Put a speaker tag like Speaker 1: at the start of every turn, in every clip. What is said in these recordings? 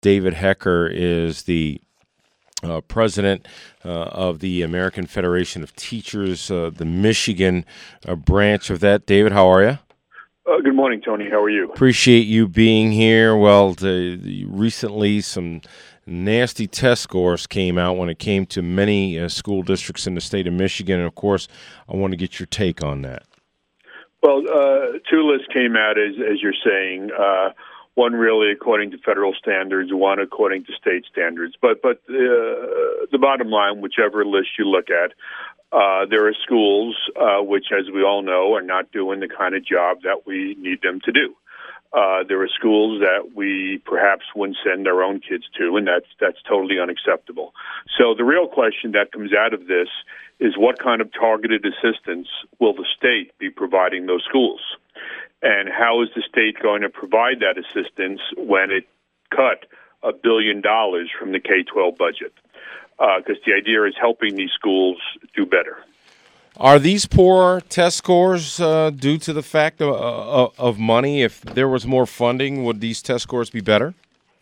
Speaker 1: David Hecker is the president of the American Federation of Teachers, the Michigan branch of that. David, how are you?
Speaker 2: Good morning, Tony. How are you?
Speaker 1: Appreciate you being here. Well, recently some nasty test scores came out when it came to many school districts in the state of Michigan, and of course, I want to get your take on that.
Speaker 2: Well, two lists came out, as you're saying. One really according to federal standards, one according to state standards. But the bottom line, whichever list you look at, there are schools which, as we all know, are not doing the kind of job that we need them to do. There are schools that we perhaps wouldn't send our own kids to, and that's totally unacceptable. So the real question that comes out of this is what kind of targeted assistance will the state be providing those schools? And how is the state going to provide that assistance when it cut $1 billion from the K-12 budget? Because the idea is helping these schools do better.
Speaker 1: Are these poor test scores due to the fact of money? If there was more funding, would these test scores be better?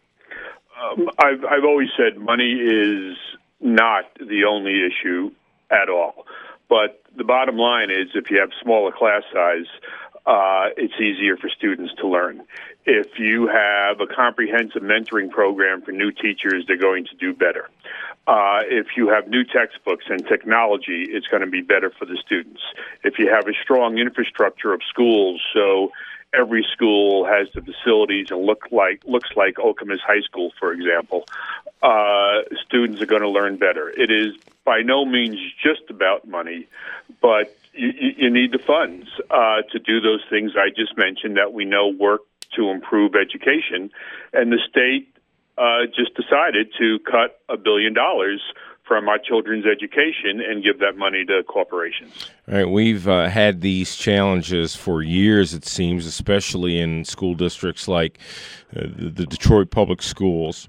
Speaker 2: I've always said money is not the only issue at all. But the bottom line is if you have smaller class size, it's easier for students to learn. If you have a comprehensive mentoring program for new teachers, they're going to do better. If you have new textbooks and technology, it's going to be better for the students. If you have a strong infrastructure of schools, so every school has the facilities and looks like Okemos High School, for example, students are going to learn better. It is by no means just about money, but you need the funds to do those things I just mentioned that we know work to improve education. And the state just decided to cut $1 billion from our children's education and give that money to corporations.
Speaker 1: All right, we've had these challenges for years, it seems, especially in school districts like the Detroit Public Schools.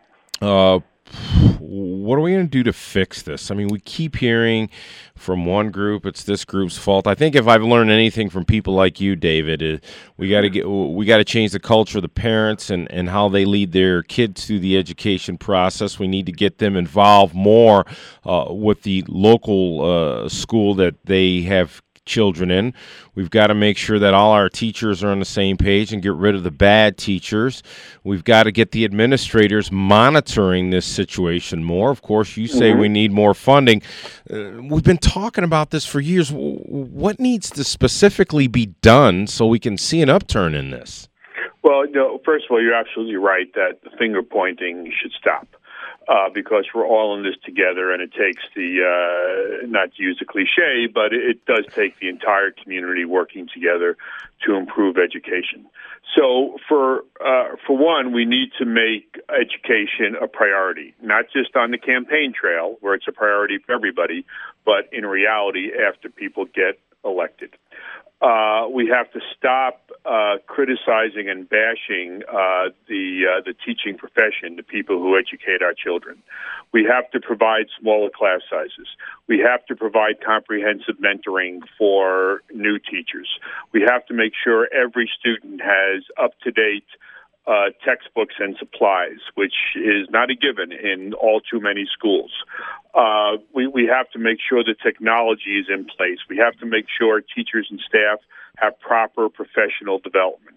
Speaker 1: What are we going to do to fix this? I mean, we keep hearing from one group it's this group's fault. I think if I've learned anything from people like you, David, we got to change the culture of the parents and how they lead their kids through the education process. We need to get them involved more with the local school that they have children in. We've got to make sure that all our teachers are on the same page and get rid of the bad teachers. We've got to get the administrators monitoring this situation more. Of course, you say we need more funding. We've been talking about this for years. What needs to specifically be done so we can see an upturn in this?
Speaker 2: Well, first of all, you're absolutely right that the finger pointing should stop. Because we're all in this together, and it takes not to use a cliche, but it does take the entire community working together to improve education. So for one, we need to make education a priority, not just on the campaign trail, where it's a priority for everybody, but in reality after people get elected. We have to stop criticizing and bashing the teaching profession, the people who educate our children. We have to provide smaller class sizes. We have to provide comprehensive mentoring for new teachers. We have to make sure every student has up-to-date textbooks and supplies, which is not a given in all too many schools. We have to make sure the technology is in place. We have to make sure teachers and staff have proper professional development.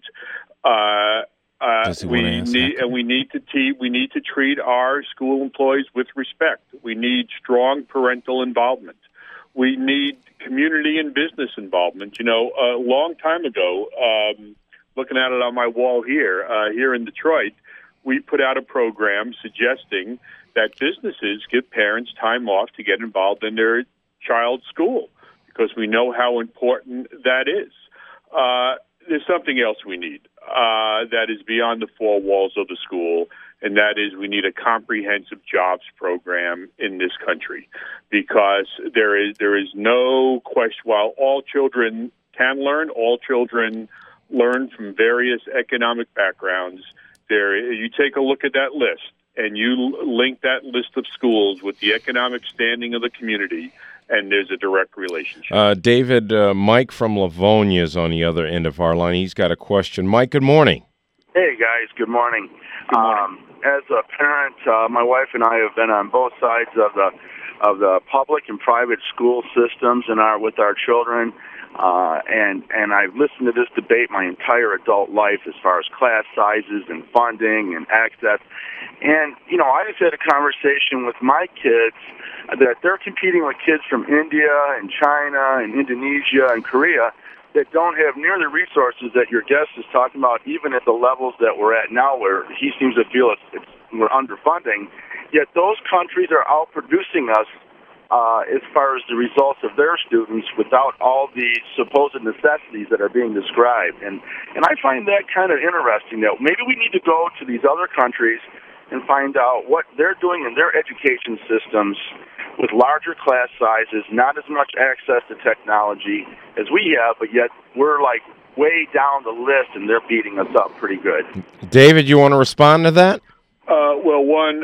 Speaker 2: We need to treat our school employees with respect. We need strong parental involvement. We need community and business involvement. A long time ago, looking at it on my wall here in Detroit, we put out a program suggesting that businesses give parents time off to get involved in their child's school because we know how important that is. There's something else we need that is beyond the four walls of the school, and that is we need a comprehensive jobs program in this country because there is no question. While all children can learn, all children learn from various economic backgrounds. You take a look at that list and you link that list of schools with the economic standing of the community, and there's a direct relationship.
Speaker 1: David, Mike from Livonia is on the other end of our line. He's got a question. Mike, good morning.
Speaker 3: Hey, guys. Good morning.
Speaker 2: Good morning.
Speaker 3: as a parent, my wife and I have been on both sides of the public and private school systems with our children. And I've listened to this debate my entire adult life as far as class sizes and funding and access. And, I just had a conversation with my kids that they're competing with kids from India and China and Indonesia and Korea that don't have near the resources that your guest is talking about, even at the levels that we're at now where he seems to feel we're underfunding. Yet those countries are outproducing us as far as the results of their students without all the supposed necessities that are being described. And I find that kind of interesting, that maybe we need to go to these other countries and find out what they're doing in their education systems with larger class sizes, not as much access to technology as we have, but yet we're like way down the list and they're beating us up pretty good.
Speaker 1: David, you want to respond to that?
Speaker 2: Well, one,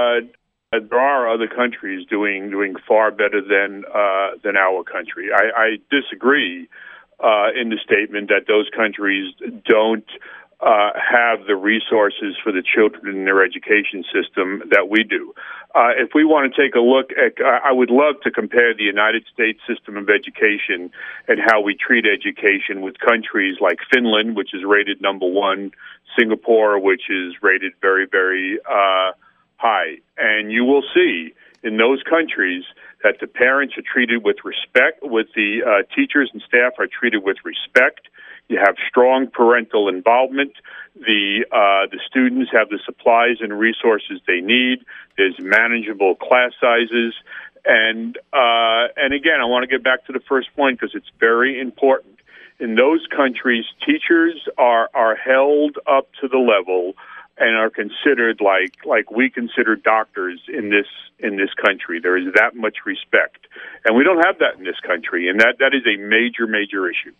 Speaker 2: there are other countries doing far better than our country. I disagree in the statement that those countries don't have the resources for the children in their education system that we do. If we want to take a look at, I would love to compare the United States system of education and how we treat education with countries like Finland, which is rated number one, Singapore, which is rated very, very high. And you will see in those countries that the parents are treated with respect, with the teachers and staff are treated with respect. You have strong parental involvement. The students have the supplies and resources they need. There's manageable class sizes. And again, I want to get back to the first point because it's very important. In those countries, teachers are held up to the level and are considered like we consider doctors in this country. There is that much respect. And we don't have that in this country, and that is a major, major issue.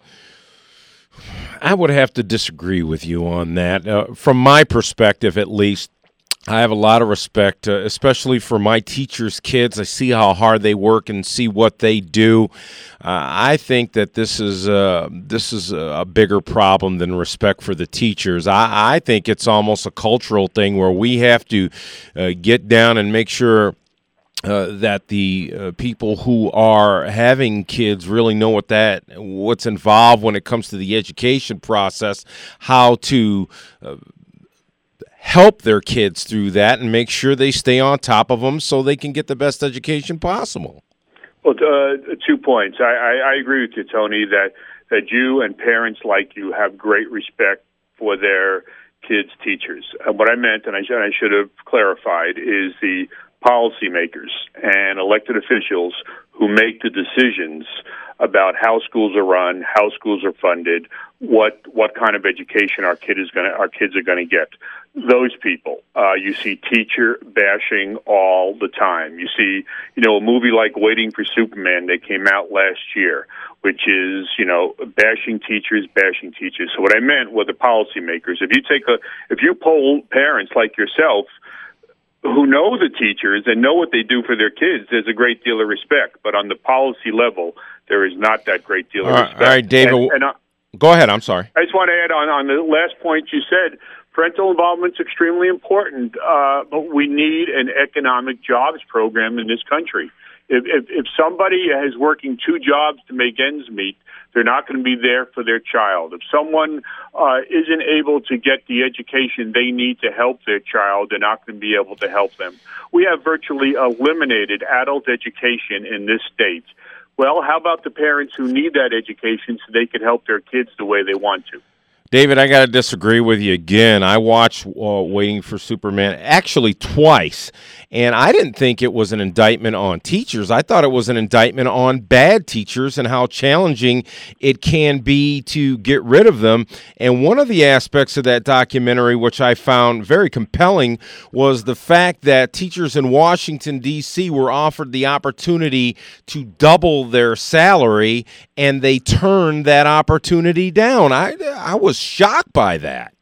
Speaker 1: I would have to disagree with you on that. From my perspective, at least, I have a lot of respect, especially for my teachers' kids. I see how hard they work and see what they do. I think that this is a bigger problem than respect for the teachers. I think it's almost a cultural thing where we have to get down and make sure that the people who are having kids really know what's involved when it comes to the education process, how to help their kids through that and make sure they stay on top of them so they can get the best education possible.
Speaker 2: Well, 2 points. I agree with you, Tony, that you and parents like you have great respect for their kids' teachers. What I meant, and I should have clarified, is the policymakers and elected officials who make the decisions about how schools are run, how schools are funded, what kind of education our kids are going to get. Those people, you see teacher bashing all the time. You see, a movie like Waiting for Superman that came out last year, which is, bashing teachers. So what I meant were the policymakers. If you poll parents like yourself who know the teachers and know what they do for their kids, there's a great deal of respect. But on the policy level, there is not that great deal of respect.
Speaker 1: All right, David, go ahead. I'm sorry.
Speaker 2: I just want to add on the last point you said, parental involvement is extremely important, but we need an economic jobs program in this country. If somebody is working 2 jobs to make ends meet, they're not going to be there for their child. If someone isn't able to get the education they need to help their child, they're not going to be able to help them. We have virtually eliminated adult education in this state. Well, how about the parents who need that education so they can help their kids the way they want to?
Speaker 1: David, I got to disagree with you again. I watched Waiting for Superman actually twice, and I didn't think it was an indictment on teachers. I thought it was an indictment on bad teachers and how challenging it can be to get rid of them. And one of the aspects of that documentary, which I found very compelling, was the fact that teachers in Washington, D.C. were offered the opportunity to double their salary, and they turned that opportunity down. I was shocked by that.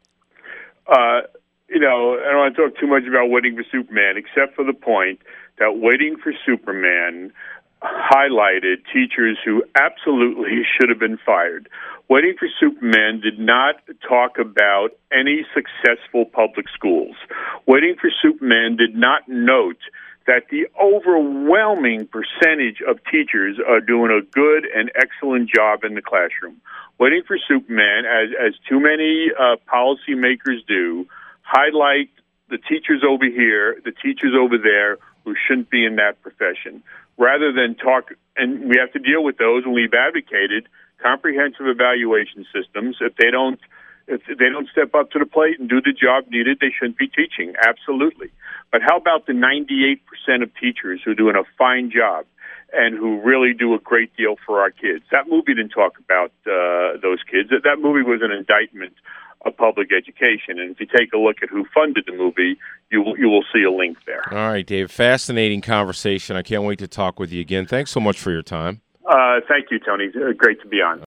Speaker 2: I don't want to talk too much about Waiting for Superman, except for the point that Waiting for Superman highlighted teachers who absolutely should have been fired. Waiting for Superman did not talk about any successful public schools. Waiting for Superman did not note that the overwhelming percentage of teachers are doing a good and excellent job in the classroom. Waiting for Superman, as too many policymakers do, highlight the teachers over here, the teachers over there who shouldn't be in that profession, rather than talk. And we have to deal with those, and we've advocated comprehensive evaluation systems. If they don't step up to the plate and do the job needed, they shouldn't be teaching. Absolutely. But how about the 98% of teachers who are doing a fine job and who really do a great deal for our kids? That movie didn't talk about those kids. That movie was an indictment of public education. And if you take a look at who funded the movie, you will see a link there.
Speaker 1: All right, Dave. Fascinating conversation. I can't wait to talk with you again. Thanks so much for your time.
Speaker 2: Thank you, Tony. Great to be on.